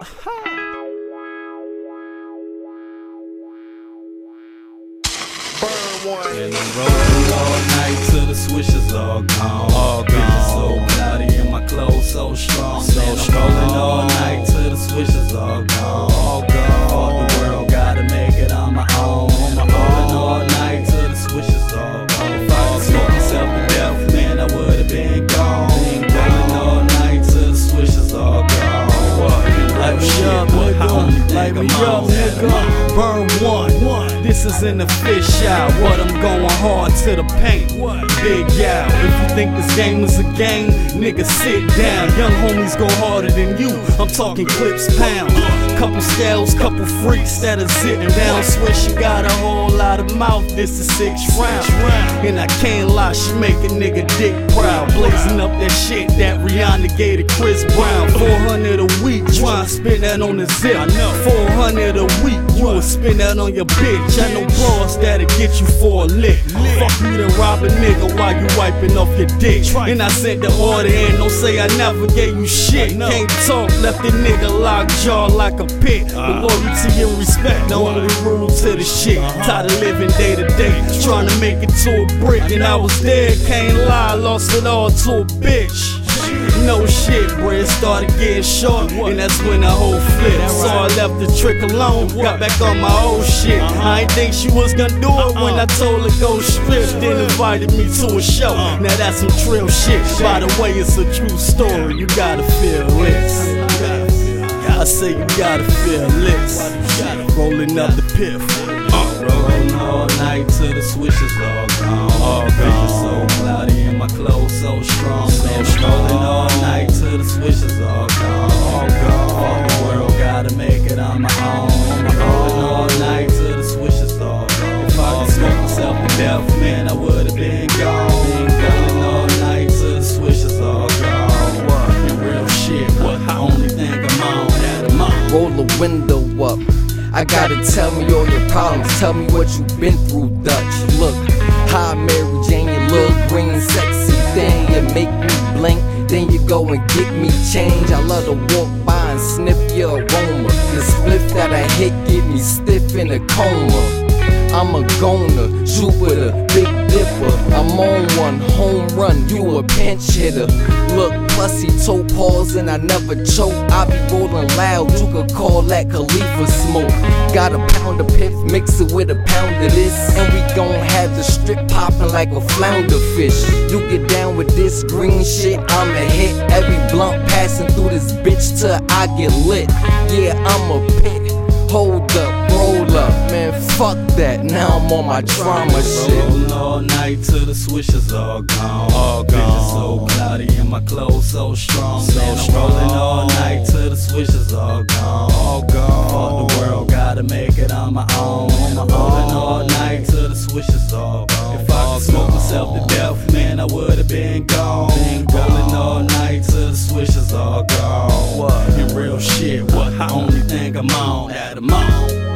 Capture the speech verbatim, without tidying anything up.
And I'm rolling all night till the swishers all gone. All gone. So cloudy and my clothes so strong. So Man, I'm rolling all night till the swishers all gone. All gone. All the world gotta make it on my own. I'm rolling all night till the swishers all gone. If I could smoke myself to death, man, I would've been gone. Rolling all night till the swishers all gone. Light me up, nigga. Light me up, nigga. Burn one. This is in the fish out. What I'm going hard to the paint. Big Yow. If you think this game is a game, nigga, sit down. Young homies go harder than you. I'm talking clips, pounds. Couple scales, couple freaks that are sitting down. Swish, you got a whole lot of mouth. This is six round. And I can't lie, she make a nigga dick proud. Blazing up that shit that Rihanna gave to Chris Brown. four hundred a week, try and spend that on the zip. four hundred a week, you will spend that on your bitch. I know bros that'll get you for a lick. Fuck you to rob a nigga while you wiping off your dick. And I sent the order in, don't say I never gave you shit. Can't talk, left the nigga locked jaw like a pit. But loyalty and respect, the only rule to the shit. Tired of living day to day, trying to make it to a brick. And I was there, can't lie, lost it all to a bitch. No shit, bruh, it started getting short, and that's when the whole flipped. So I left the trick alone, got back on my old shit. I ain't think she was gonna do it when I told her go strip. Then invited me to a show, now that's some trill shit. By the way, it's a true story, you gotta feel this. I say you gotta feel this. Rolling up the piff. Rolling all night till the swishers all gone. All gone. So cloudy and my clothes so strong. So rolling all night till the swishers all gone. All gone. The world gotta make it on my own. I'm rolling all night till the swishers all gone. If I could smoke myself to death, man, I would've been gone. Rolling all night till the swishers all gone. And real shit, what the only thing I'm on, that I'm on. Roll the window up. I gotta tell me all your problems, tell me what you've been through, Dutch. Look, hi Mary Jane, you look green, sexy thing. You make me blink, then you go and get me change. I love to walk by and sniff your aroma. The spliff that I hit get me stiff in a coma. I'm a goner, Jupiter, Big Dipper. I'm on one, home run, you a pinch hitter. Look, pussy toe paws and I never choke. I be rolling loud, you could call that Khalifa smoke. Got a pound of piff, mix it with a pound of this, and we gon' have the strip poppin' like a flounder fish. You get down with this green shit, I'ma hit every blunt passing through this bitch till I get lit. Yeah, I'm a pit. Hold up, roll up, man, fuck that. Now I'm on my drama shit. Rolling all night till the swishers all gone. All gone. So cloudy and my clothes so strong. So Man, I'm rolling all night till the swishers all gone. All gone. Fuck the world, gotta make it on my own. I'm rolling all night till the swishers all gone. If I could smoke myself to death, man, I would've been gone. Rolling all night till the swishers all gone. What? And real shit, what the only thing I'm on, that I'm on.